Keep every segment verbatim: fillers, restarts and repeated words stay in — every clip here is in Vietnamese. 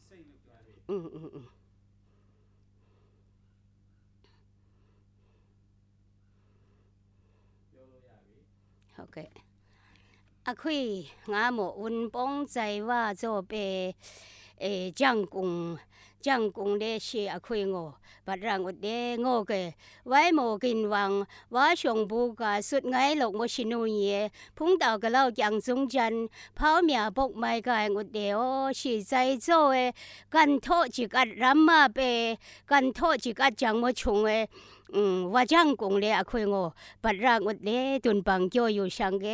ừ ừ ừ ok à khuy ngã mộ un bôngใจว่าจะไปเออจังกุงจังกุงเดชีอะคุยงอบัดรังอุดเดงอเกไว้โมกินวังว่าชงบูกาสุดไงหลกโมชินุเยพุ่งดาวกะเล่าจังจงจันเผาเมียปกไม่กายอุดเดโอชีใจโจเอกันโทจิกัดรัมมาเปกันโทจิกัดจังโมชงเออืมว่าจังกุงเลอะคุยงอบัดรังอุดเดตุนปังโจอยู่ชังเก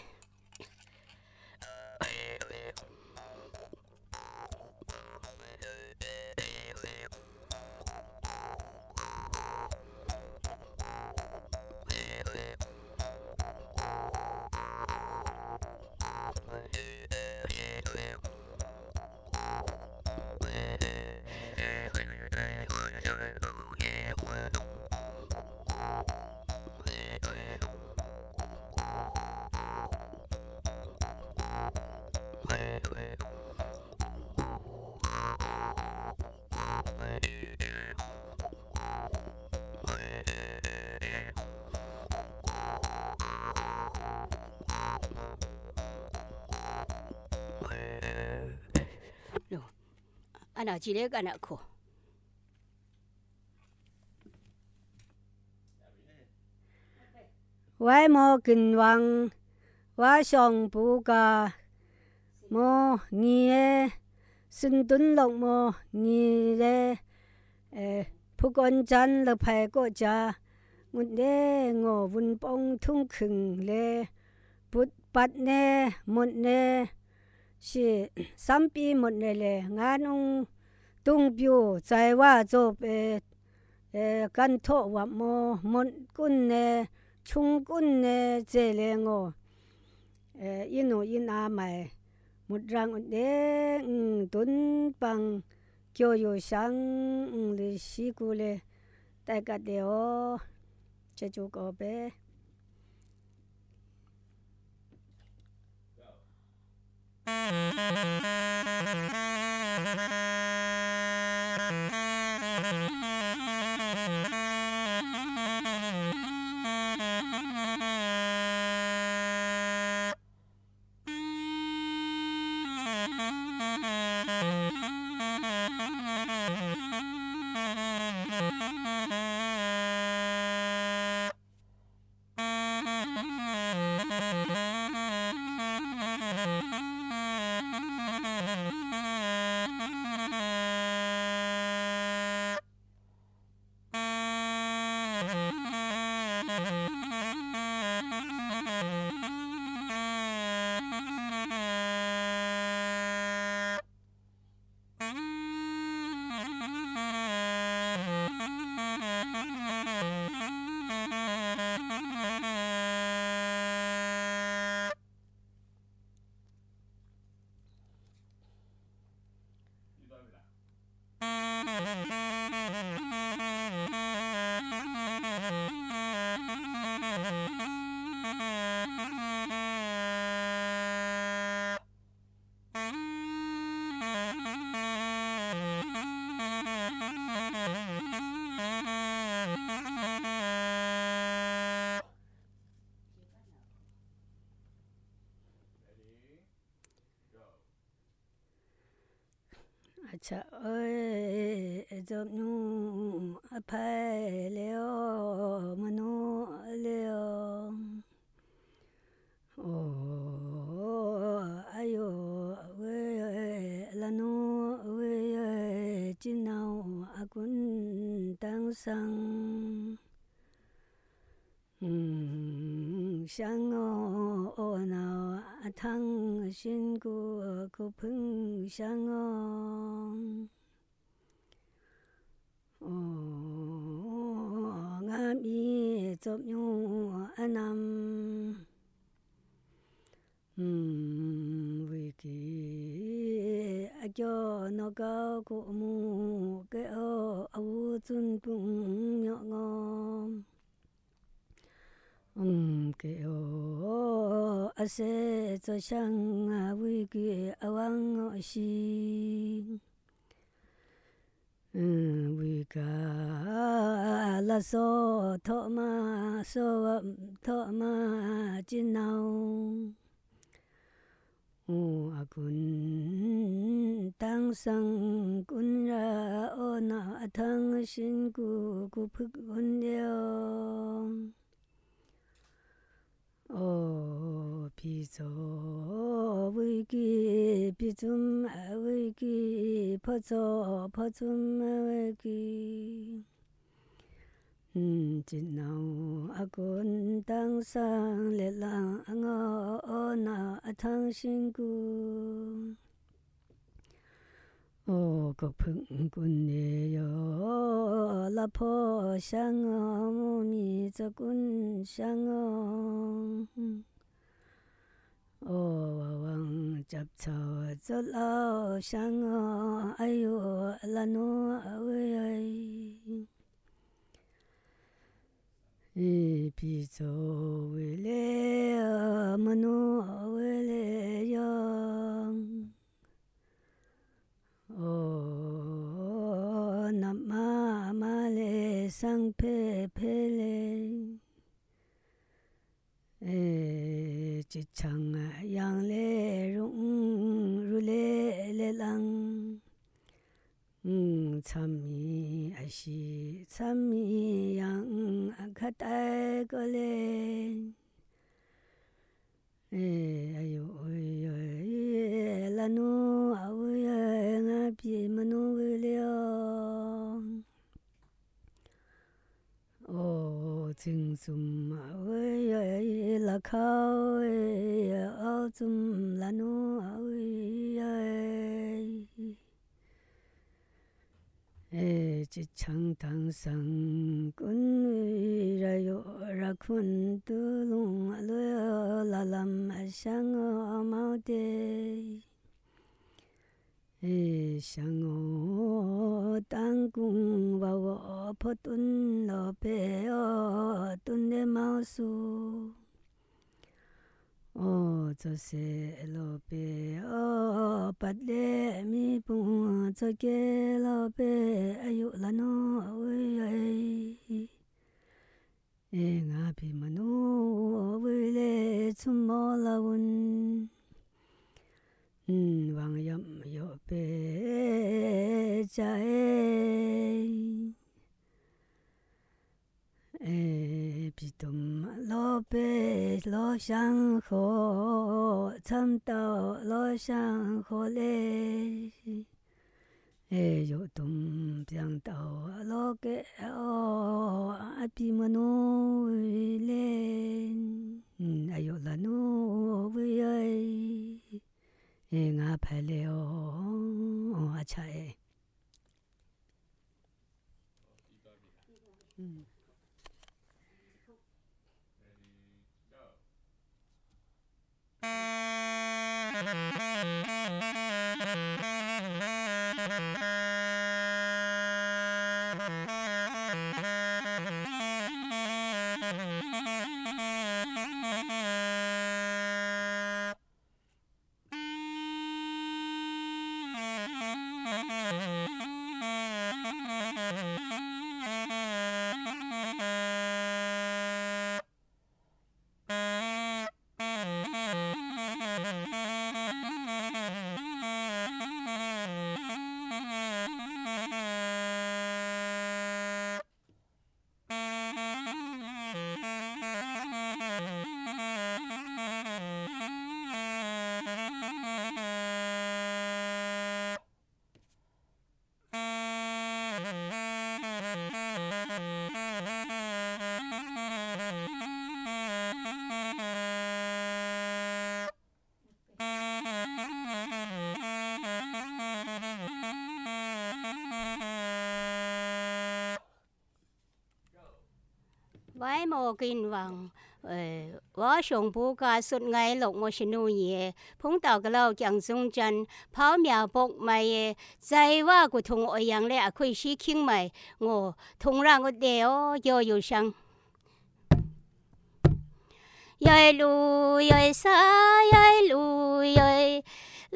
Ana chile kana ko Wai mo kinh hoàng wa song bu ga mo nie sun tun lok mo ni le phu con chan le phai ko cha ngut le ngo bun pong thung khừng le put pat ne mot ne shi sam pi mot ne le nga nong tung pyu chai wa zo pe kan tho wa mo mot kun ne chung kun ne che le ngo inu ina mai một răng để tuấn bằng kêu yêu sang lịch sử của lệ đại cả đều chế chủ có bé Cha ơi dập nu phải leo mà nu leo ô ayo we la nu we chín nào akun tăng sang sang ô nào thăng xin của cô phưng sang ô ngam y chop nhu anam vì kỳ cho nó cao của mu cái ô ô chun bung nhỏ ngon kêu ase cho sang vui kia awang si we ga la so tho ma so tho ma jin nao o akun tang sang kun ra o na thang shin ku ku phuk kun yo o pi zo we ki pi zum we ki pho zo pho zum we ki jin nao akun tang sang le lang ngo o na thang shin ku o ko phung kun ne yo la pho sang o mu mi za kun sang o o wang chap chao zo lao sang o ayo la no we ai e pi zo we le ma no we le yo o na ma ma le sang pe pe le e chi chang yang le rung ru le le lang cham mi a shi cham mi yang kha tai ko le e ayo yo la no a we nga pi ma no we le o jing zum a we la khao e o zum la no a we e chi chang tang sang kun wi ra yo ra khun tu lung lo la lam sang o mau de e sang o tang cung wa wo pho tun lo pe o tun de mau su o cho se lo pe o pat le mi pu cho ke lo pe ayu la no we ai e nga pi ma no we le chum mo la un wang yam yo pe cha e e pi tum lo pe lo shang ho cham tao lo shang ho le e yo tum piang tao lo ke o a pi ma no le ayo la no we ai e nga pha le o a cha e Vài mô kinh vàng Võ sông bố ca suốt ngày lộc mô xin nụ nhé Phúng tàu cái lâu chẳng dung chân Pháo mèo bốc mày Giải hóa của thùng ôi yang lẽ Khuyên sĩ kinh mày Ngô thùng ra ngô đeo Yo yo sang Yoi lu yoi sa Yoi lu yoi La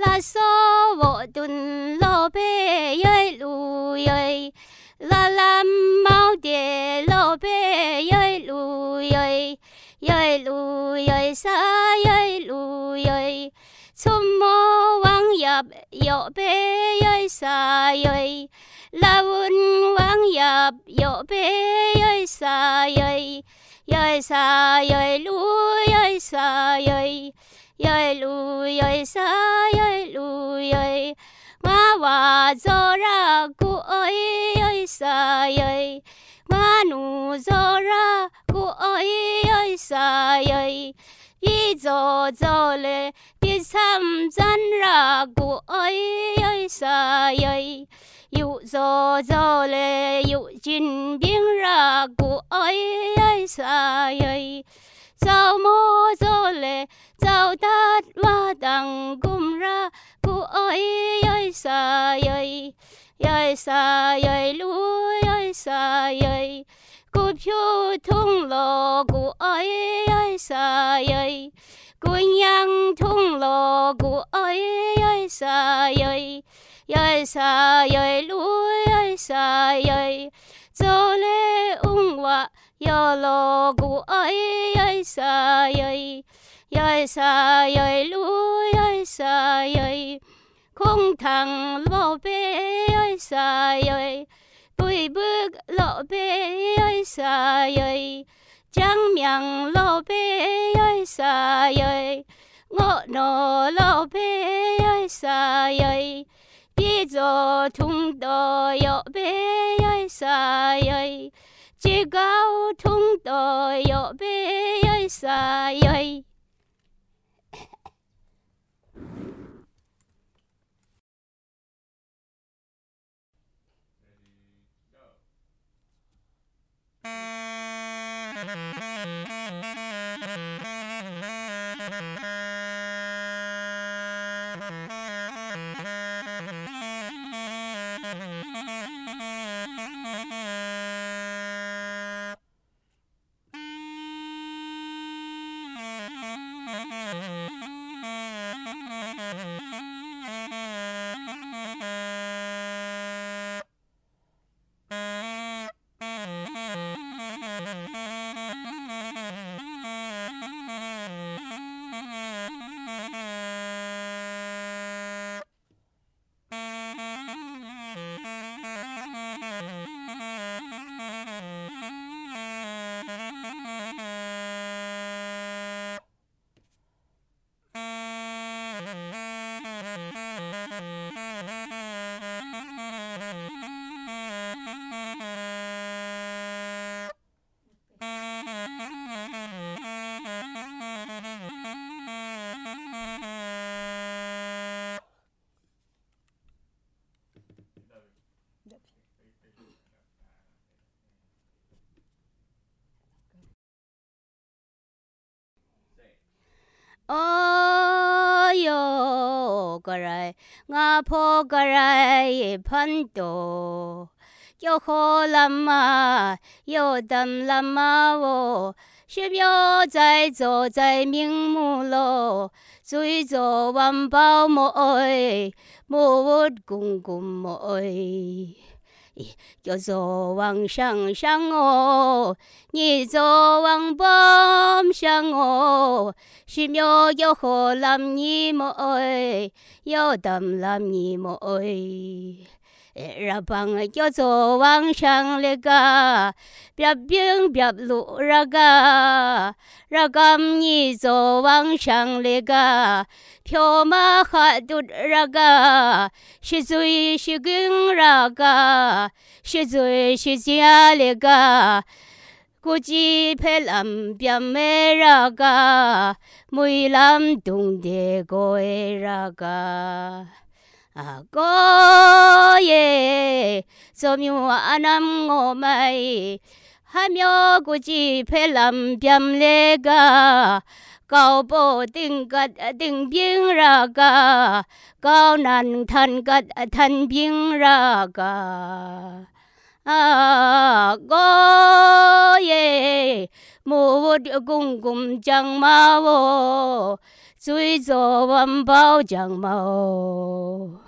la so vô tuần lô bê yơi lù yơi la lam mau địa lô bê yơi lù yơi yơi lù yơi sa yơi lù yơi chum mô wang yap yo bê yơi sa yơi la vun wang yap yo bê yơi sa yơi yơi sa yơi lu yơi sa yơi yơi lu yơi sa yơi lu yơi nga wa zo ra ku ơi yơi sa yơi nga nu zo ra ku ơi yơi sa yơi bi zo zo le bi sam zan ra ku ơi yơi sa yơi yu zo zo le yu jin bing ra ku ơi yơi sa yơi sao mô zo le sao tát wa đằng kum ra ku ơi yơi sa yơi yơi sa yơi lu yơi sa yơi ku phiêu thung lô ku ơi yơi sa yơi ku nhang thung lô ku ơi yơi sa yơi yơi sa yơi lu yơi sa yơi zo le ung wa yo lo ku ơi yơi sa yơi yơi sa yơi lu yơi sa yơi không thằng lô bê yơi sa yơi bụi bước lô bê yơi sa yơi trắng miệng lô bê yơi sa yơi ngõ nổ lô bê yơi sa yơi bi zo thung đô yo bê yơi sa yơi chỉ cao thung đô yo bê yơi sa yơi. Oyo garai nga po garai pando yo ho lama yo dam lama wo xue biao zai zo zai ming mu lo zui zo wan bao mo oi mo wot gung gung mo oi yo zo wang shang shang o ni zo wang bom shang o xue miao yo ho lam ni mo oi yo dam lam ni mo oi ra bang yo zo wang shang le ga biap bing biap lu ra ga ra gam ni zo wang shang le ga pyo ma kha du ra ga shi zui shi ging ra ga shi zui shi jia le ga gu ji pe lam biam me ra ga mui lam dung de go e ra ga à có ye cho miu anam ngô mai hai miu gu ji pe lam biam le ga cao bộ tình gật tình biếng ra ga cao nan thân gật thân biếng ra ga à có ye mu vut gung gung chẳng ma vô 最做温饱将毛。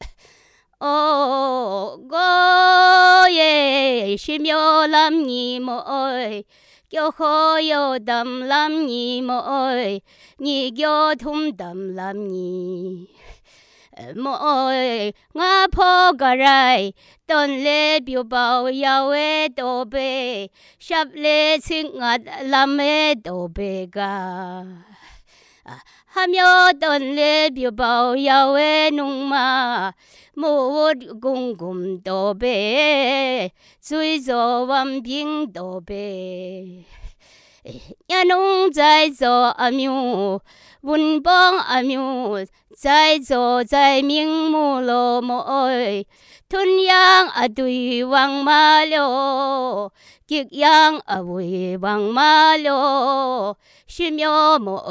哦，我也是苗南尼莫，叫好有담南尼莫，你叫通담南尼。mỗi ngã phố cà rai tuần lễ biểu bảo yêu ê đồ bê sắp lễ sinh ngặt làm ê đồ bê ca ham yo tuần lễ biểu bảo yêu ê nung ma một cùng cùng đồ bê suy zo văn bình đồ bê nhà nông在做阿苗文邦阿苗在做在明目罗莫吞yang a tùy wang ma lo kick yang a vui wang ma lo xiêm yo mo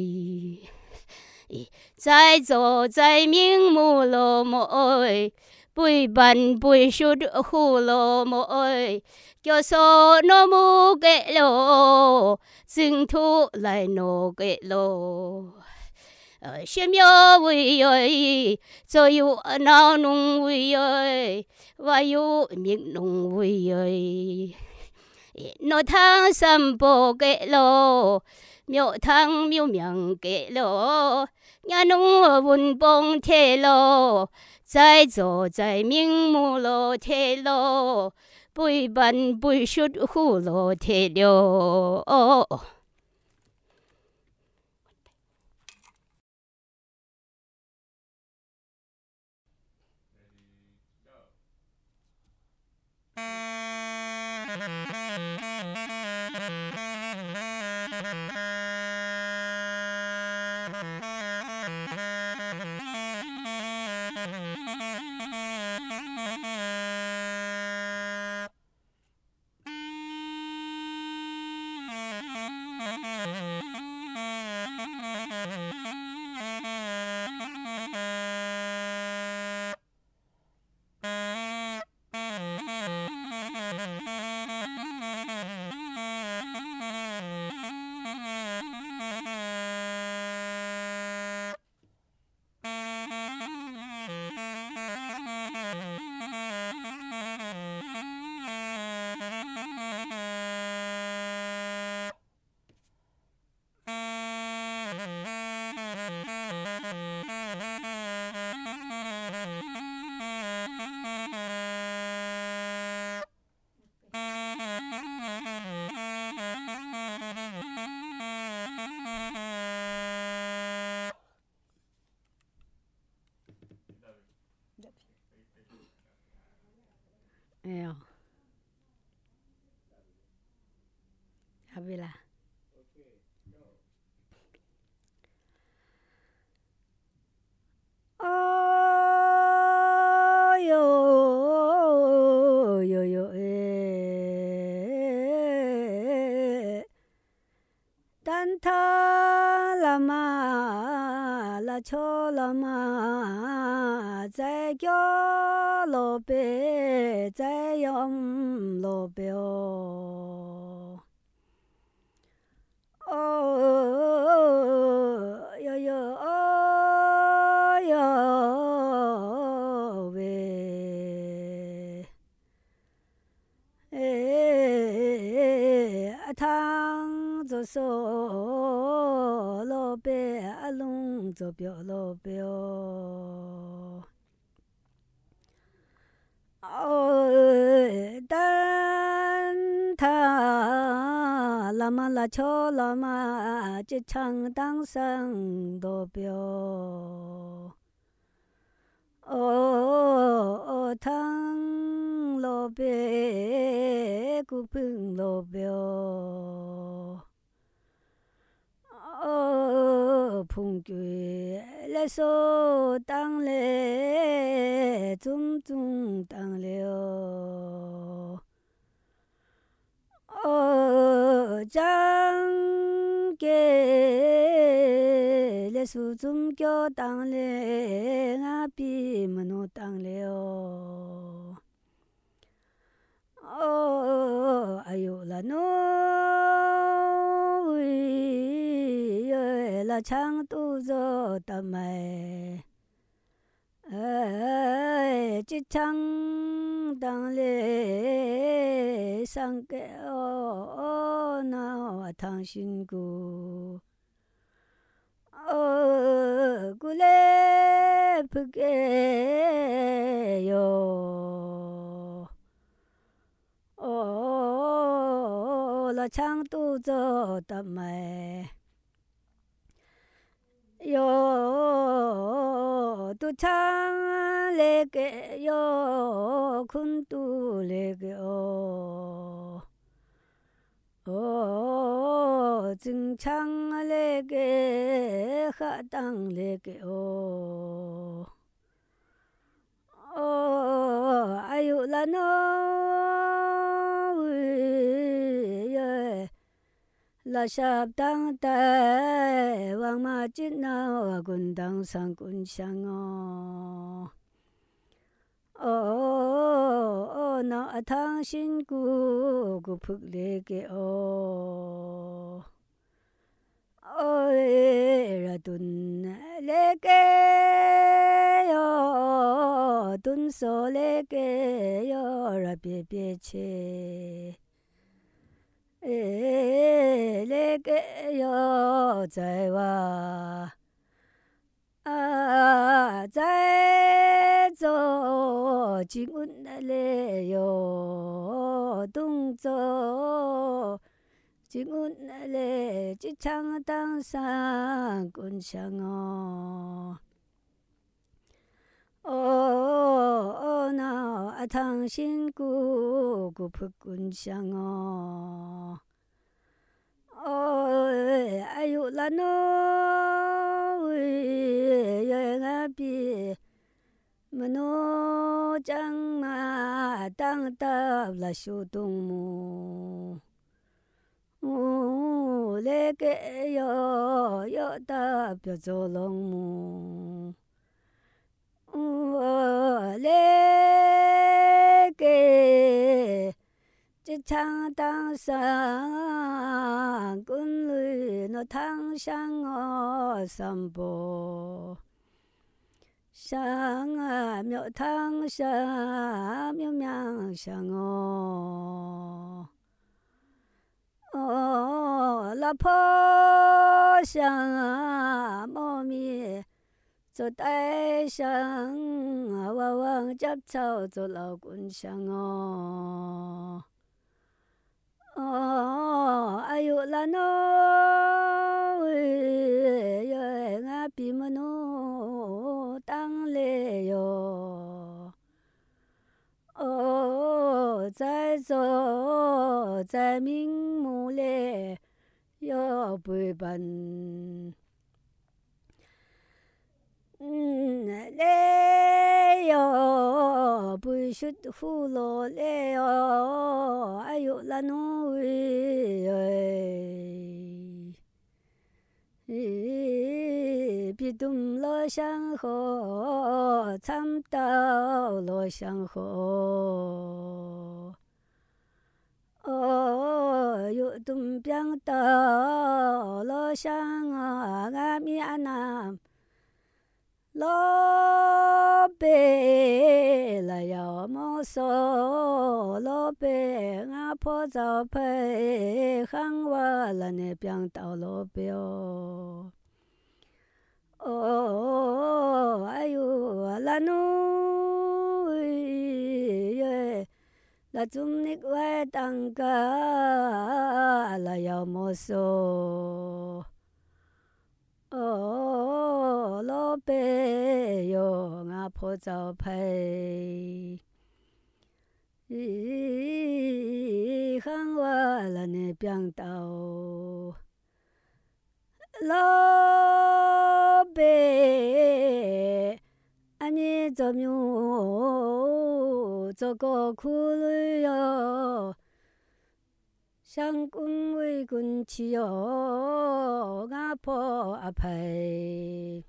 在做在明目罗莫bùi bàn bùi sút khu lo mo cho số nó mu kệ lo dừng thu lại nó kệ lo xiêm yo vui ơi cho yêu nào nung vui ơi và yêu miệng nung vui ơi nó thang sầm bồ kệ lo miêu thang miêu miệng kệ lo nhà nung vun bông thế lo在做在明目lo thế lo bùi bàn bùi sút khu lo thế lo Ayo. Habila. Oh yo yo yo eh. Tan tha lama la cho lama zai kyo lo be zai yom lo be oh yo yo oh yo be eh thang zo so lo be alung zo bio lo be oh dan tha lama la cho lama chỉ chang dang sang do bio oh thang lo be cu phung lo bio oh phung quy lê số tăng lê zum zum tăng liu oh chẳng kê lê số zum kyo tăng lê ngã bi mano tăng liu oh ayo la no 拉唱独奏达麦，哎，一唱当嘞上个哦那唐新歌，哦古嘞不给哟。哦，拉唱独奏达麦，哟，独唱那个哟，昆都那个哦，哦，正唱那个哈当那个哦，哦，哎呦啦喏。拉沙当代，王马金那瓦滚当上滚香哦，哦哦那阿汤辛苦苦扑那个哦，哦拉顿那个哟，顿索那个哟，拉别别切。诶，那个哟，在哇啊，在做金运那嘞哟，动作金运那嘞，一场当上滚香哦。哦哦，那阿汤辛苦苦扑滚香哦，哦哎呦啦喏，喂呀阿比，么喏将嘛当达啦修东木，哦那个哟哟达别做龙木。我那个一场当上滚里那汤香哦三波，香啊苗汤香苗苗香哦，哦拉坡香啊毛咪。做大香啊，我往接草做老滚香哦，哦，哎呦啦喏，喂呀，俺比么喏当嘞哟，哦，在做在明目嘞要陪伴。嗯，嘞哟，不是胡罗嘞哟，哎呦啦喏喂，咦，别动了相和，参到了相和，哦，有动变到了相啊，俺咪安那。老贝来要么说，老贝俺婆早陪，喊我了那边到老贝哦，哦，哎呦，那侬耶，那种那个当个来要么说。哦，老伯哟，阿婆早陪，咦，喊我来那边到，老伯，阿你做么做个苦累哟？相公为君妻哟，阿婆阿陪，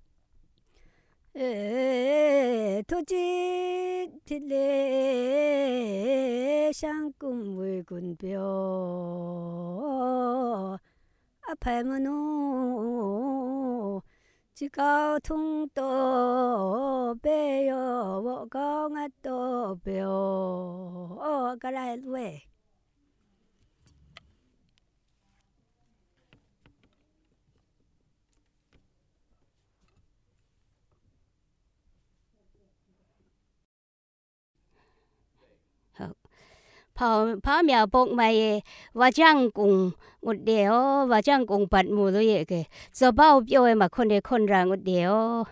诶，土地铁嘞，相公为君表， a phai mà nó chỉ cao thung to bé yo vợ con ngắt to bé ô cái này vậy 跑跑苗博买瓦匠工，我哋哦，瓦匠工拔木都嘢嘅，做包表嘅嘛，คน哋คนรัง我哋哦。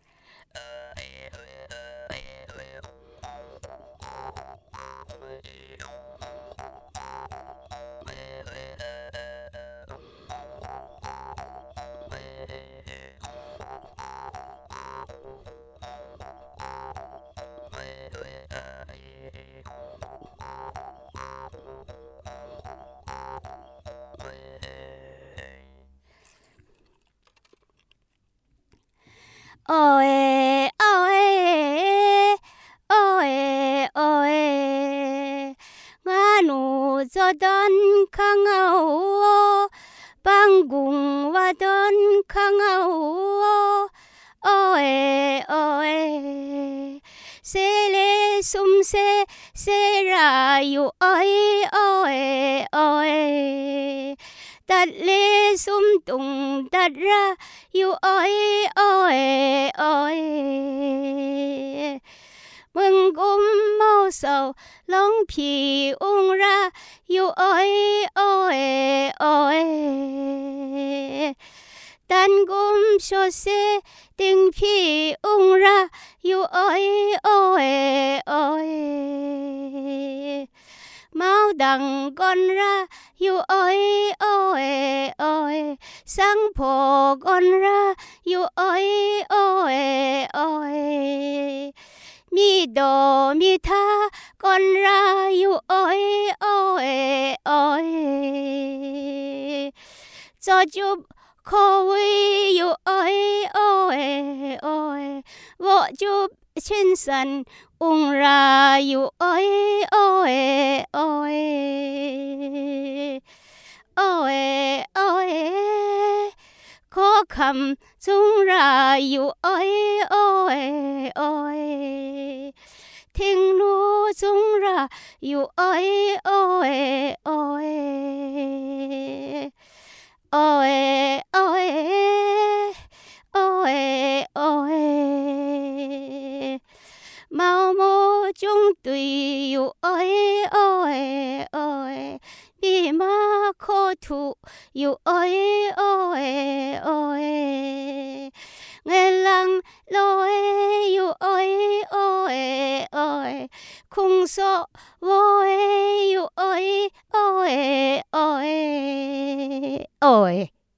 哦诶哦诶哦诶哦诶，我努做单康哦，帮工我单康哦，哦诶哦诶，谁来送谁谁来有哦诶哦诶哦诶。ตัดเลสุมตุงตัดระอยู่อ้อยอ้อยอ้อยมึงกุมเมาเศร้าลองผีอุงระอยู่อ้อยอ้อยอ้อยตันกุมโชเซติงผีอุงระอยู่อ้อยอ้อยอ้อยเมาดังก้อนระอยู่อ้อยอ้อยอ้อยสังโพก้อนระอยู่อ้อยอ้อยอ้อยมีโดมีทาก้อนระอยู่อ้อยอ้อยอ้อยจอจุบโควิอยู่อ้อยอ้อยอ้อยวอจุบเช่นสันอุงราอยู่อ้อยอ้อยอ้อยอ้อยอ้อยขอคำจุงราอยู่อ้อยอ้อยอ้อยทิ้งรู้จุงราอยู่อ้อยอ้อยอ้อยอ้อยอ้อยอ้อยอ้อยเมาโมจงตุยอยู่อ้อยอ้อยอ้อยบีมาโคทุอยู่อ้อยอ้อยอ้อยเงลังลอยอยู่อ้อยอ้อยอ้อยคุงโซโวยอยู่อ้อยอ้อยอ้อยอ้อย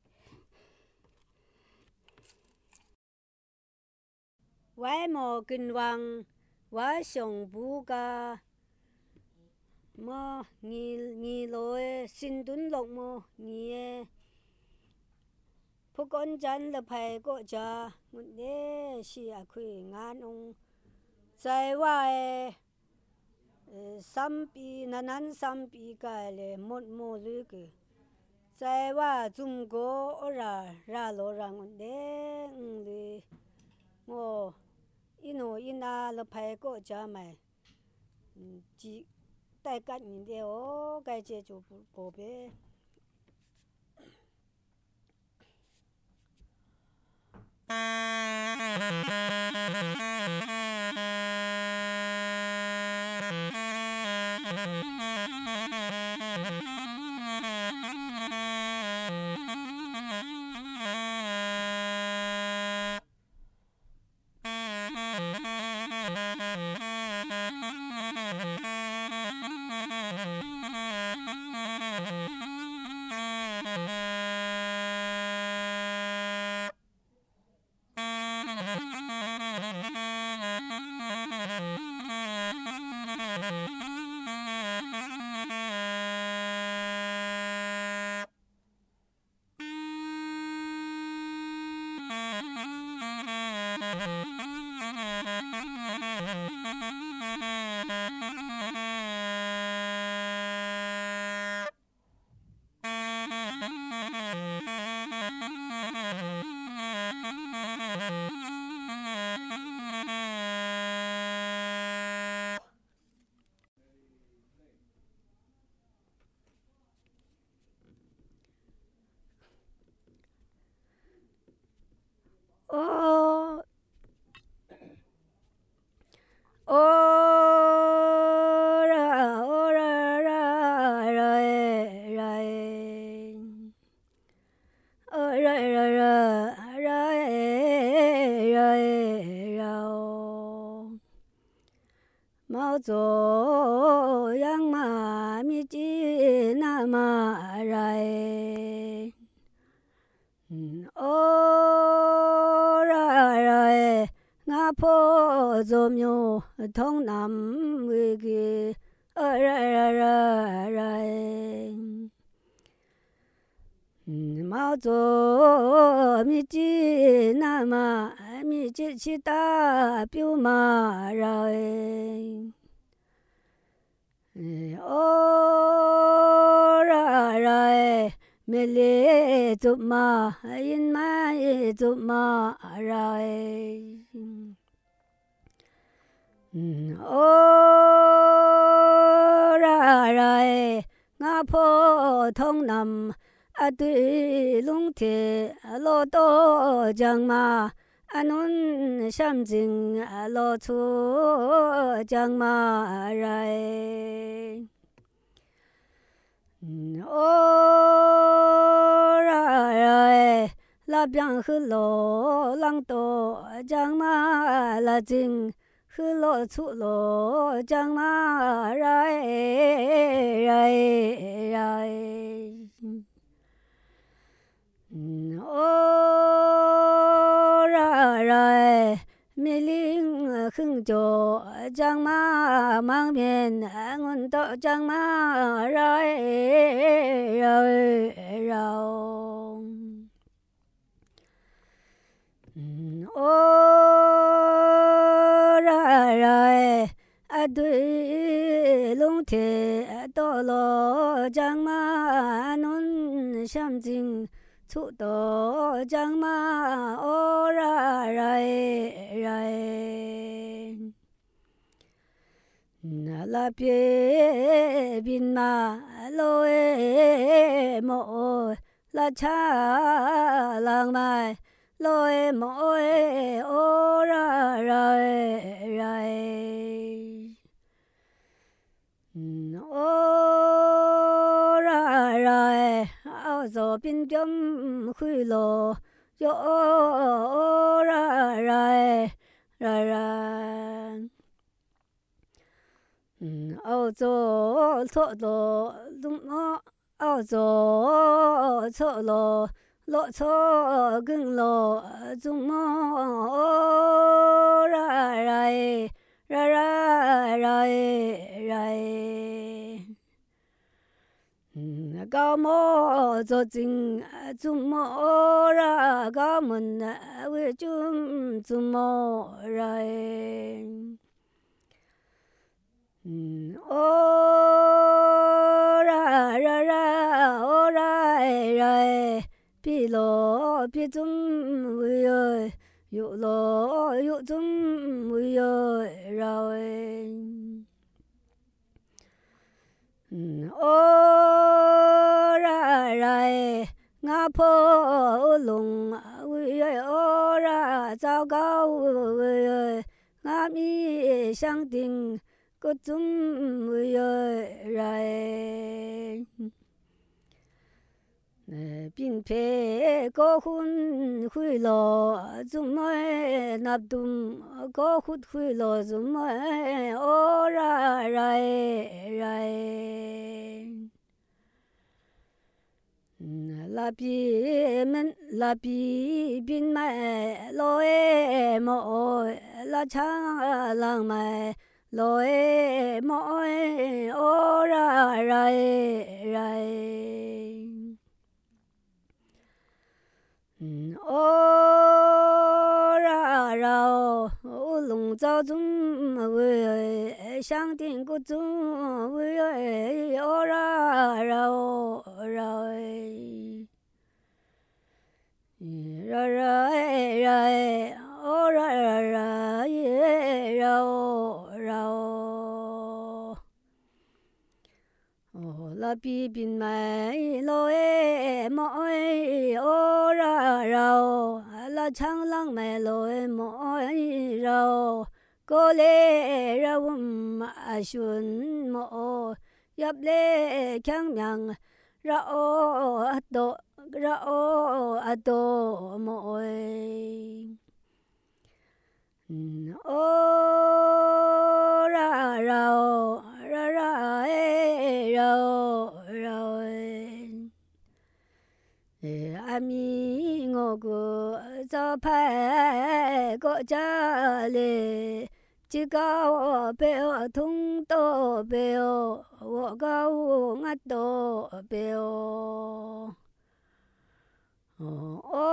ไว้หมอกินวังไว้ส่งบูกาหมองีงีลอยสินดุนลกหมองีพวกคนจันละไพก็จะมุดเดชีอาคุยงานองใจว่าสัมปีนันนันสัมปีกาเลยหมดหมดเลยคือใจว่าจุงโกอราราโลรังเดงเลยโมอิโนอินาละไพก็จะไม่จีแต่กันเดียวไกเจจูโปเป ô ô ra ô ra ra ra ra ô ra ra ra ra ra ra mao zo yang ma mi ji na ma ra ô ra ra ngã po zo myo thông nam vi ki ô ra ra ra ra mao zo mi ji na ma mi ji chi ta piu ma ra ô ra ra mê lê chụp ma yên ma chụp ma ra ô ra ra ngã po thông nam a tuy lung thế lô tô chẳng ma an un sam jing lô chu chẳng ma ra ô ra ra la biang hư lô lăng tô chẳng ma la jing hư lô chu lô chẳng ma ra ra ra ô ra ra mi linh khưng cho chẳng ma mang miền ngôn tô chẳng ma ra ra ra ô ra ra a tuy lung thế tô lô chẳng ma nun sam jing chu tô chẳng ma ô ra ra ra la pie bin ma lo e mo la cha lang mai lo e mo e ô ra ra ra ô ra ra ao zo bin jom khui lo yo ô ra ra ra ra ao zo cho lo dung o ao zo cho lo lo cho gừng lo dung mo ô ra ra ra ra ra ra cao mô cho chính chung mô ra cao môn với chung chung mô ra ô ra ra ra ô ra ra bi lô bi chung với ơi yu lô yu chung với ơi ra ô ra ra ngã po lung với ơi ô ra糟糕với ơi ngã mi sang tình có chung với ơi ra bin phê có hun khui lò chung mới nạp tum có hút khui lò chung mới ô ra ra ra la bi men la bi bin mai lo e mo la cha lang mai lo e mo ô ra ra ra ô ra ra ô lung zao chung với sang tiếng của chung với ô ra ra ra ra ra ra la bi bin mai lo e mo e o ra rao la chang lang mai lo e mo e rao cô lê ra um a shun mo yap lê kyang myang ra o a do ra o a do mo e o ra rao ra ra e rao rao e a mi ngô gu za pai go cha le chỉ cao bèo thung tô bèo wo cao ngắt tô bèo ô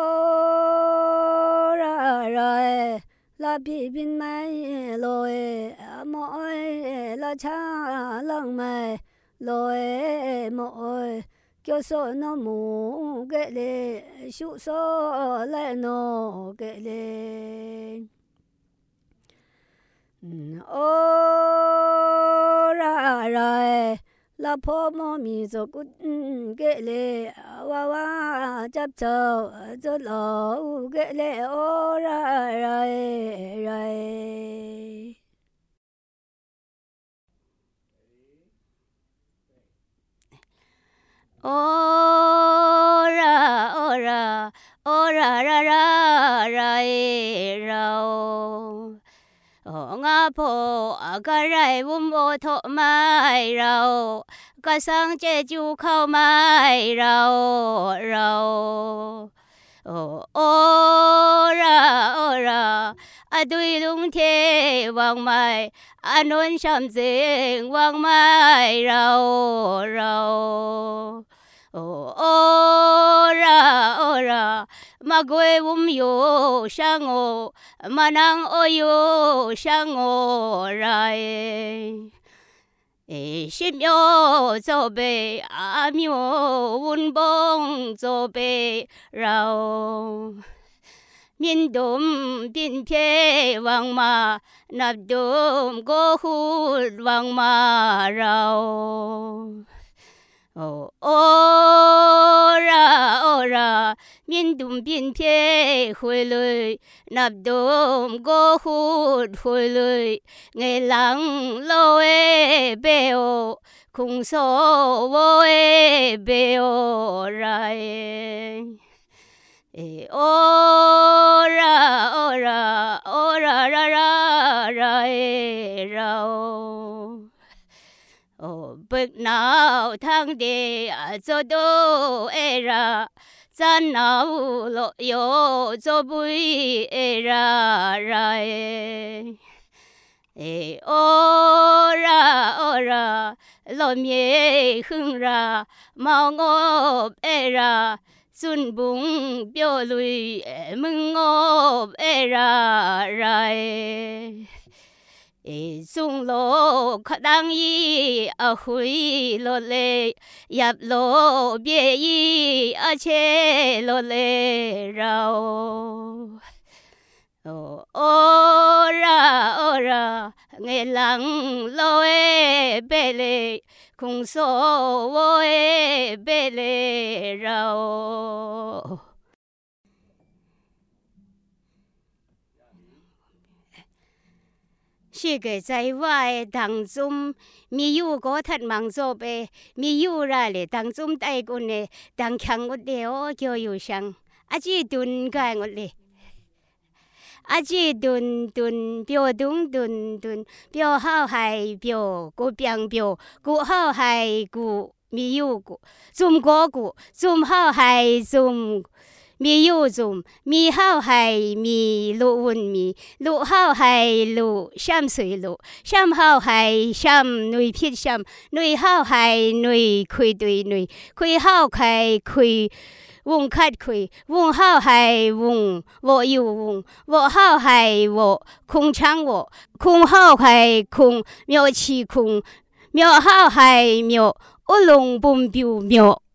ra ra la bi bin mai loi moi la cha lang mai loi moi kyo so no mu ge le shu so le no ge le ô ra ra la po mo mi zo gut ge le wa wa chap chao zo lo ge le ô ra ra ra ô ra ô ra ô ra ra ra ra rao ngã po cái rai vum ô thọ mai rao cái sang che chu khao mai rao rao ô ô ra ô ra a đuôi lung thế vang mai a non sam deng vang mai rao rao ô ô ra ô ra ma quê vum yo sang ô ma nang ô yo sang ô ra e shim yo zo be a mi yo vun bong zo be rao miền đông biên phía vang ma nạp đông go hút vang ma rao ô ô ra ô ra miền đông biên phía hồi lời nạp đông go hút hồi lời nghe lắng lo e beo khung so wo e beo ra e ô ra ô ra ô ra ra ra ra e rao ô bực nào thang đề à cho đô e ra chân nào lộ yo cho bụi e ra ra e e ô ra ô ra lo mye hưng ra mau ngộp e ra xuân bùng biểu lùi mừng ngộp e ra ra e sung lô khát đang y a hui lô lê yap lô bie y a che lô lê rao ô ô ra ô ra nghe lắng lô e bê lê khung so wo e bê lê rao是个在外当中，没有个他忙做呗，没有啦嘞，当中带过呢，当强我的哦叫有上，阿姐炖个我嘞，阿姐炖炖表炖炖炖表好还表个表表个好还个没有个，中国个中好还中。มีอยู่จุมมีเฮาไห้มีลูวุ่นมีลูเฮาไห้ลูช้ำสวยลูช้ำเฮาไห้ช้ำหนุ่ยพิษช้ำหนุ่ยเฮาไห้หนุ่ยคุยดุยหนุ่ยคุยเฮาไห้คุยวงคัดคุยวงเฮาไห้วงวออยู่วงวอเฮาไห้วอคงช่างวอคงเฮาไห้คงเมียวชีคงเมียวเฮาไห้เมียวอุลงบุมบิวเมียว